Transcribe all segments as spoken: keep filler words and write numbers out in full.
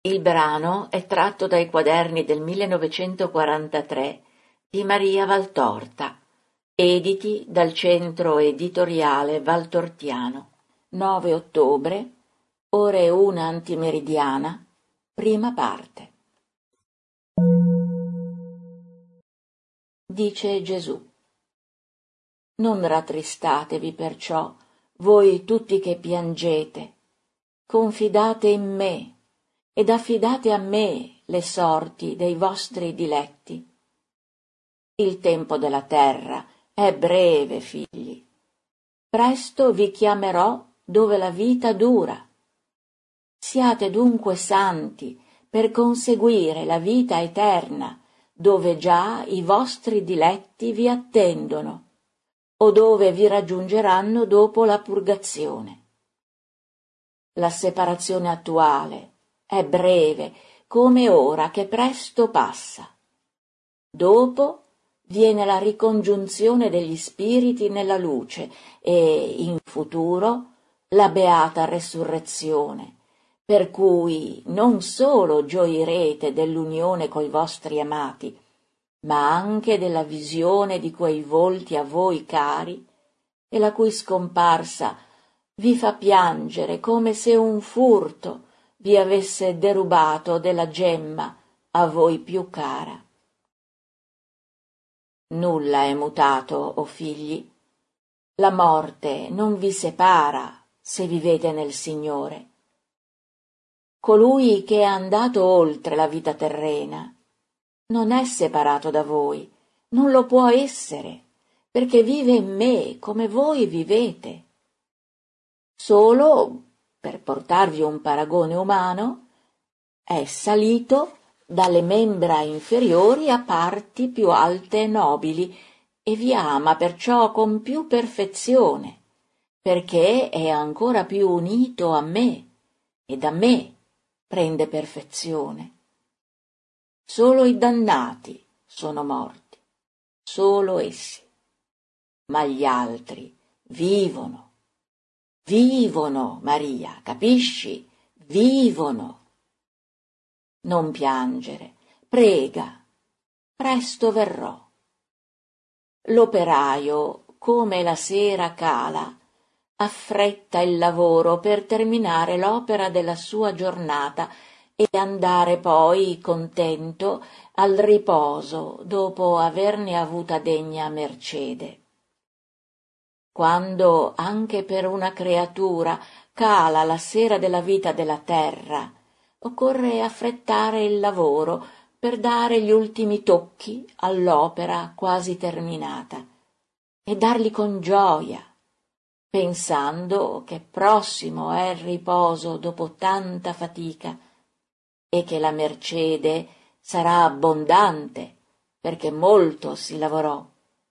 Il brano è tratto dai quaderni del millenovecentoquarantatré di Maria Valtorta, editi dal Centro Editoriale Valtortiano. nove ottobre, ore una antimeridiana, prima parte. Dice Gesù: non rattristatevi perciò, voi tutti che piangete, confidate in me ed affidate a me le sorti dei vostri diletti. Il tempo della terra è breve, figli. Presto vi chiamerò dove la vita dura. Siate dunque santi per conseguire la vita eterna, dove già i vostri diletti vi attendono, o dove vi raggiungeranno dopo la purgazione. La separazione attuale è breve, come ora che presto passa. Dopo viene la ricongiunzione degli spiriti nella luce e, in futuro, la beata resurrezione, per cui non solo gioirete dell'unione coi vostri amati, ma anche della visione di quei volti a voi cari e la cui scomparsa vi fa piangere come se un furto vi avesse derubato della gemma a voi più cara. Nulla è mutato, o figli. La morte non vi separa se vivete nel Signore. Colui che è andato oltre la vita terrena non è separato da voi, non lo può essere, perché vive in me come voi vivete. Solo, per portarvi un paragone umano, è salito dalle membra inferiori a parti più alte e nobili e vi ama perciò con più perfezione, perché è ancora più unito a me e da me prende perfezione. Solo i dannati sono morti, solo essi, ma gli altri vivono. Vivono, Maria, capisci? Vivono. Non piangere, prega, presto verrò. L'operaio, come la sera cala, affretta il lavoro per terminare l'opera della sua giornata e andare poi contento al riposo dopo averne avuta degna mercede. Quando anche per una creatura cala la sera della vita della terra, occorre affrettare il lavoro per dare gli ultimi tocchi all'opera quasi terminata e darli con gioia, pensando che prossimo è il riposo dopo tanta fatica e che la mercede sarà abbondante perché molto si lavorò.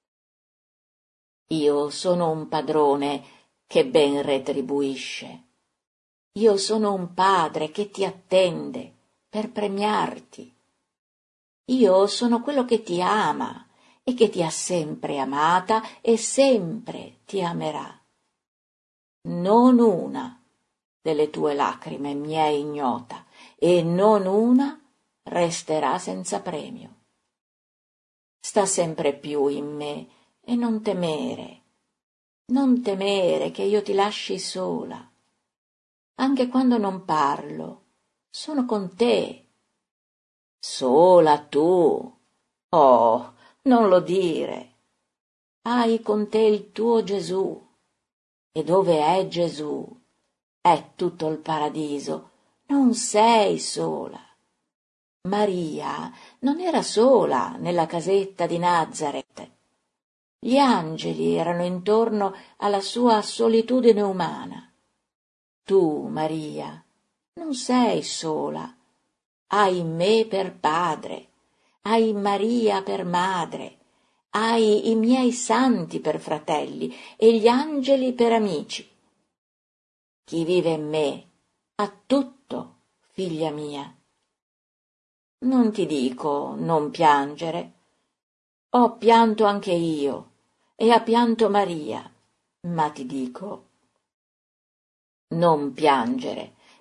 Io sono un padrone che ben retribuisce. Io sono un padre che ti attende per premiarti. Io sono quello che ti ama e che ti ha sempre amata e sempre ti amerà. Non una delle tue lacrime mi è ignota e non una resterà senza premio. Sta sempre più in me e non temere, non temere che io ti lasci sola. Anche quando non parlo, sono con te. Sola tu? Oh, non lo dire. Hai con te il tuo Gesù. E dove è Gesù? È tutto il paradiso. Non sei sola. Maria non era sola nella casetta di Nazareth. Gli angeli erano intorno alla sua solitudine umana. Tu, Maria, non sei sola. Hai me per padre, hai Maria per madre, hai i miei santi per fratelli e gli angeli per amici. Chi vive in me ha tutto, figlia mia. Non ti dico non piangere. Ho pianto anche io e ha pianto Maria, ma ti dico non piangere,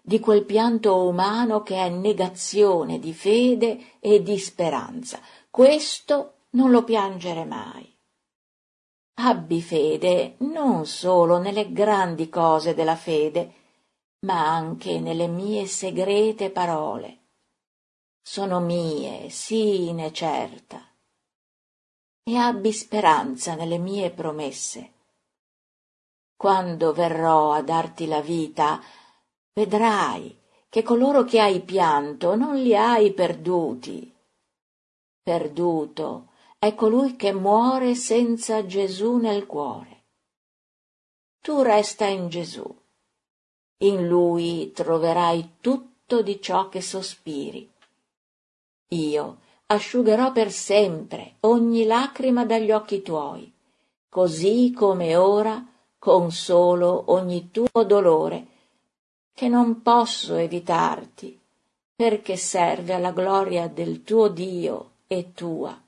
di quel pianto umano che è negazione di fede e di speranza. Questo non lo piangere mai. Abbi fede non solo nelle grandi cose della fede, ma anche nelle mie segrete parole. Sono mie, sì, ne certa. E abbi speranza nelle mie promesse. Quando verrò a darti la vita, vedrai che coloro che hai pianto non li hai perduti. Perduto è colui che muore senza Gesù nel cuore. Tu resta in Gesù. In Lui troverai tutto di ciò che sospiri. Io asciugherò per sempre ogni lacrima dagli occhi tuoi, così come ora consolo ogni tuo dolore, che non posso evitarti, perché serve alla gloria del tuo Dio e tua.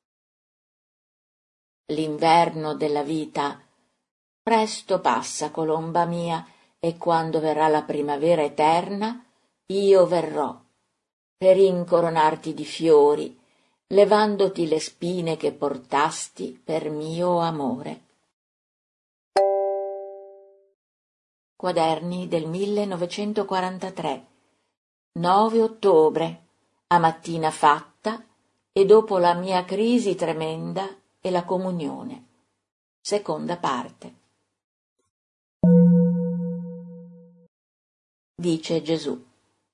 L'inverno della vita presto passa, colomba mia, e quando verrà la primavera eterna, io verrò per incoronarti di fiori, levandoti le spine che portasti per mio amore. Quaderni del millenovecentoquarantatré, nove ottobre, a mattina fatta e dopo la mia crisi tremenda e la comunione. Seconda parte. Dice Gesù: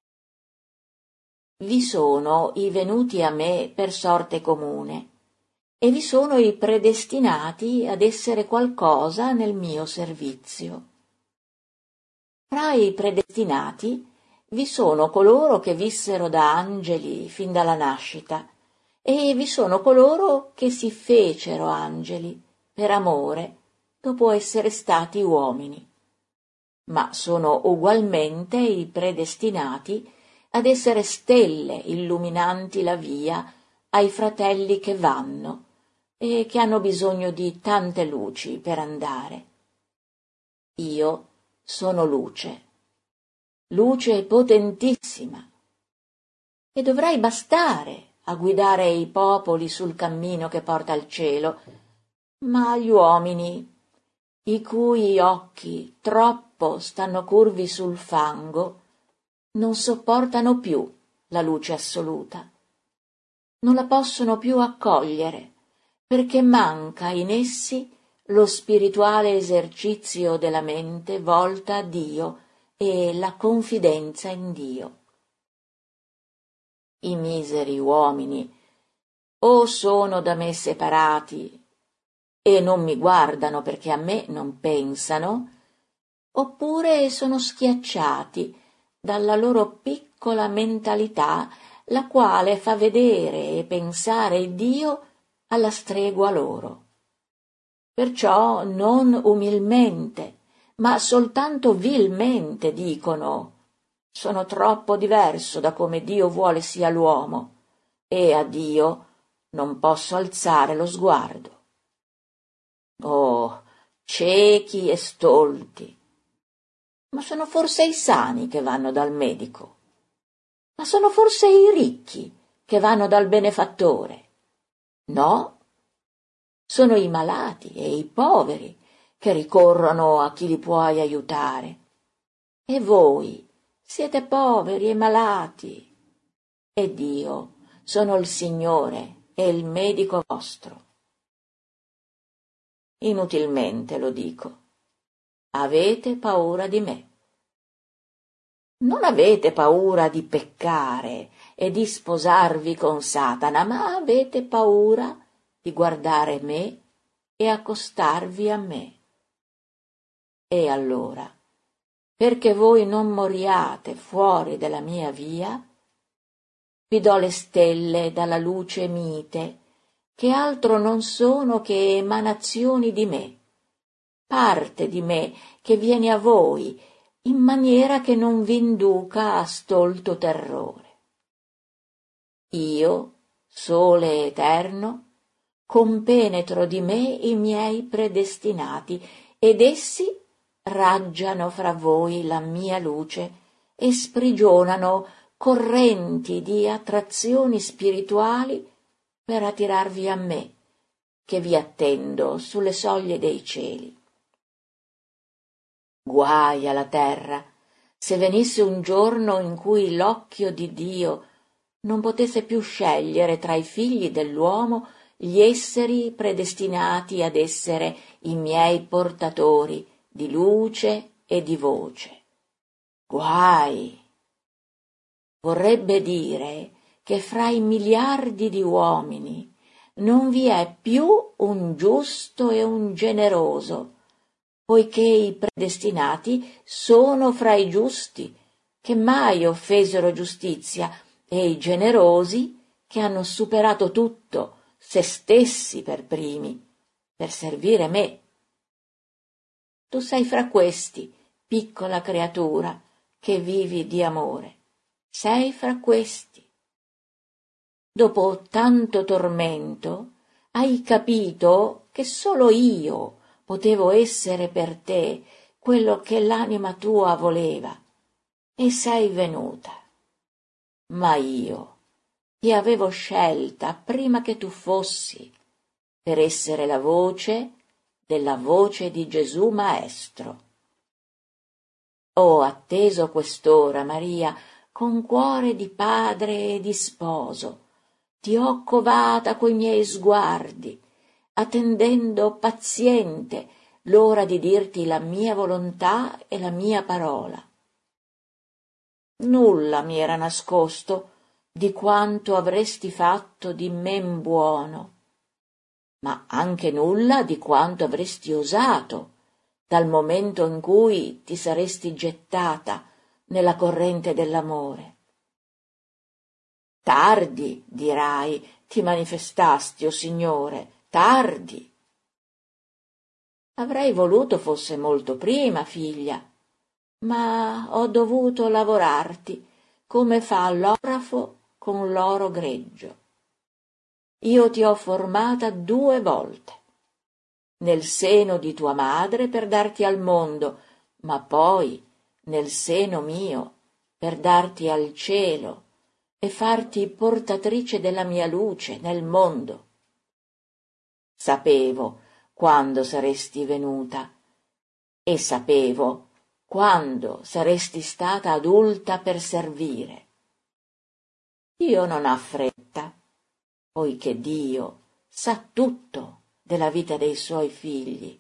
vi sono i venuti a me per sorte comune, e vi sono i predestinati ad essere qualcosa nel mio servizio. Fra i predestinati vi sono coloro che vissero da angeli fin dalla nascita, e vi sono coloro che si fecero angeli per amore dopo essere stati uomini. Ma sono ugualmente i predestinati ad essere stelle illuminanti la via ai fratelli che vanno e che hanno bisogno di tante luci per andare. Io sono luce, luce potentissima, e dovrei bastare a guidare i popoli sul cammino che porta al cielo, ma gli uomini, i cui occhi troppo stanno curvi sul fango, non sopportano più la luce assoluta. Non la possono più accogliere, perché manca in essi lo spirituale esercizio della mente volta a Dio e la confidenza in Dio. I miseri uomini o sono da me separati e non mi guardano perché a me non pensano, oppure sono schiacciati dalla loro piccola mentalità, la quale fa vedere e pensare Dio alla stregua loro. Perciò non umilmente, ma soltanto vilmente dicono: sono troppo diverso da come Dio vuole sia l'uomo, e a Dio non posso alzare lo sguardo. Oh, ciechi e stolti! Ma sono forse i sani che vanno dal medico? Ma sono forse i ricchi che vanno dal benefattore? No, sono i malati e i poveri che ricorrono a chi li può aiutare. E voi siete poveri e malati, ed io sono il Signore e il medico vostro. Inutilmente lo dico. Avete paura di me. Non avete paura di peccare e di sposarvi con Satana, ma avete paura di guardare me e accostarvi a me. E allora, perché voi non moriate fuori della mia via, vi do le stelle dalla luce mite, che altro non sono che emanazioni di me, parte di me che viene a voi, in maniera che non v'induca a stolto terrore. Io, sole eterno, compenetro di me i miei predestinati, ed essi raggiano fra voi la mia luce e sprigionano correnti di attrazioni spirituali per attirarvi a me, che vi attendo sulle soglie dei cieli. Guai alla terra se venisse un giorno in cui l'occhio di Dio non potesse più scegliere tra i figli dell'uomo gli esseri predestinati ad essere i miei portatori di luce e di voce. Guai! Vorrebbe dire che fra i miliardi di uomini non vi è più un giusto e un generoso, poiché i predestinati sono fra i giusti, che mai offesero giustizia, e i generosi, che hanno superato tutto, se stessi per primi, per servire me. Tu sei fra questi, piccola creatura, che vivi di amore. Sei fra questi. Dopo tanto tormento, hai capito che solo io potevo essere per te quello che l'anima tua voleva, e sei venuta. Ma io ti avevo scelta prima che tu fossi, per essere la voce della voce di Gesù Maestro. Ho atteso quest'ora, Maria, con cuore di padre e di sposo, ti ho covata coi miei sguardi, attendendo paziente l'ora di dirti la mia volontà e la mia parola. Nulla mi era nascosto di quanto avresti fatto di men buono, ma anche nulla di quanto avresti osato dal momento in cui ti saresti gettata nella corrente dell'amore. Tardi, dirai, ti manifestasti, o Signore, tardi. Avrei voluto fosse molto prima, figlia, ma ho dovuto lavorarti come fa l'orafo con l'oro greggio. Io ti ho formata due volte, nel seno di tua madre per darti al mondo, ma poi nel seno mio per darti al cielo e farti portatrice della mia luce nel mondo. Sapevo quando saresti venuta e sapevo quando saresti stata adulta per servire. Dio non ha fretta, poiché Dio sa tutto della vita dei suoi figli.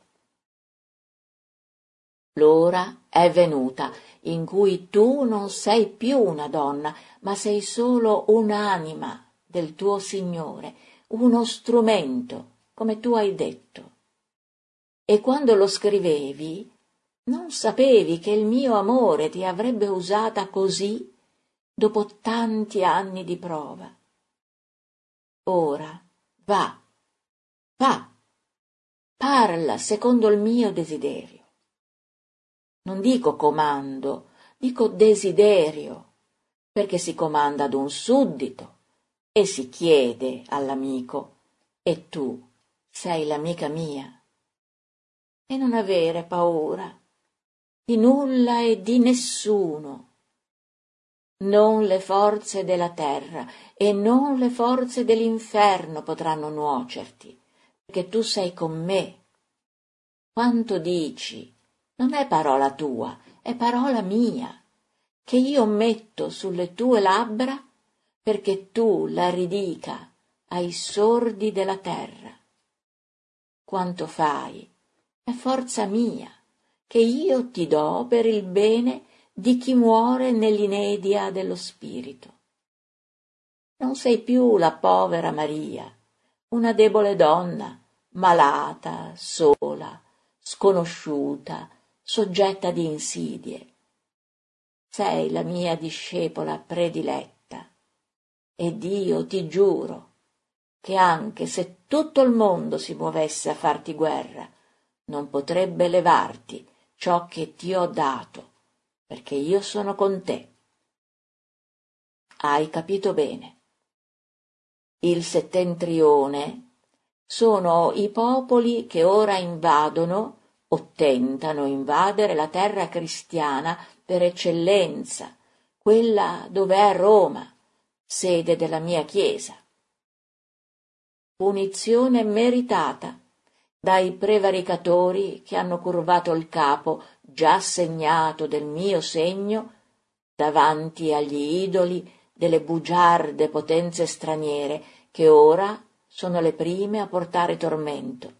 L'ora è venuta in cui tu non sei più una donna, ma sei solo un'anima del tuo Signore, uno strumento, come tu hai detto. E quando lo scrivevi, non sapevi che il mio amore ti avrebbe usata così dopo tanti anni di prova. Ora, va, va, parla secondo il mio desiderio. Non dico comando, dico desiderio, perché si comanda ad un suddito e si chiede all'amico, e tu sei l'amica mia. E non avere paura di nulla e di nessuno. Non le forze della terra e non le forze dell'inferno potranno nuocerti, perché tu sei con me. Quanto dici non è parola tua, è parola mia, che io metto sulle tue labbra perché tu la ridica ai sordi della terra. Quanto fai è forza mia, che io ti do per il bene di chi muore nell'inedia dello spirito. Non sei più la povera Maria, una debole donna, malata, sola, sconosciuta, soggetta di insidie. Sei la mia discepola prediletta, ed io ti giuro che anche se tutto il mondo si muovesse a farti guerra, non potrebbe levarti ciò che ti ho dato, perché io sono con te. Hai capito bene. Il settentrione sono i popoli che ora invadono o tentano invadere la terra cristiana per eccellenza, quella dove è Roma, sede della mia Chiesa. Punizione meritata dai prevaricatori che hanno curvato il capo, già segnato del mio segno, davanti agli idoli delle bugiarde potenze straniere che ora sono le prime a portare tormento.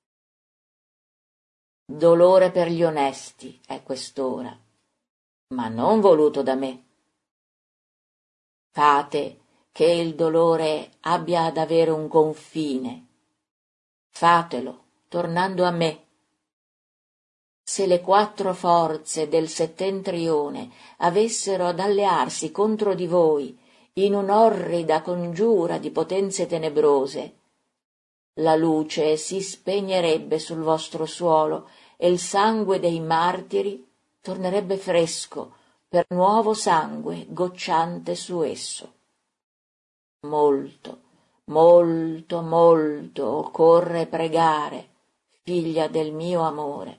Dolore per gli onesti è quest'ora, ma non voluto da me. Fate che il dolore abbia ad avere un confine. Fatelo tornando a me. Se le quattro forze del settentrione avessero ad allearsi contro di voi in un'orrida congiura di potenze tenebrose, la luce si spegnerebbe sul vostro suolo e il sangue dei martiri tornerebbe fresco per nuovo sangue gocciante su esso. Molto, molto, molto occorre pregare, figlia del mio amore.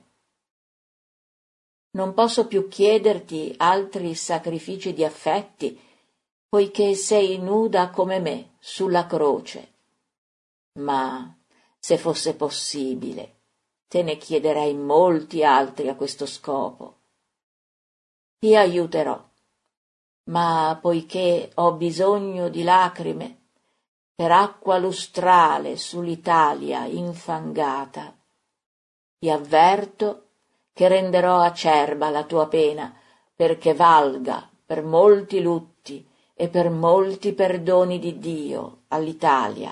Non posso più chiederti altri sacrifici di affetti, poiché sei nuda come me sulla croce. Ma, se fosse possibile, te ne chiederei molti altri a questo scopo. Ti aiuterò, ma poiché ho bisogno di lacrime per acqua lustrale sull'Italia infangata, ti avverto che renderò acerba la tua pena, perché valga per molti lutti e per molti perdoni di Dio all'Italia.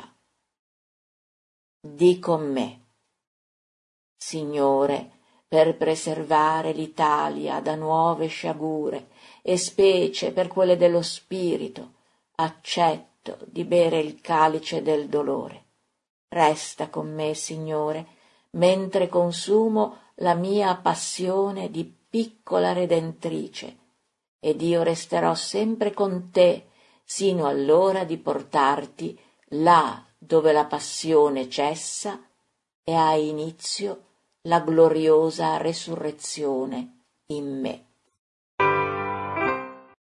Di con me, Signore, per preservare l'Italia da nuove sciagure, e specie per quelle dello spirito, accetto di bere il calice del dolore. Resta con me, Signore, mentre consumo la mia passione di piccola redentrice, ed io resterò sempre con te sino all'ora di portarti là dove la passione cessa e ha inizio la gloriosa resurrezione in me.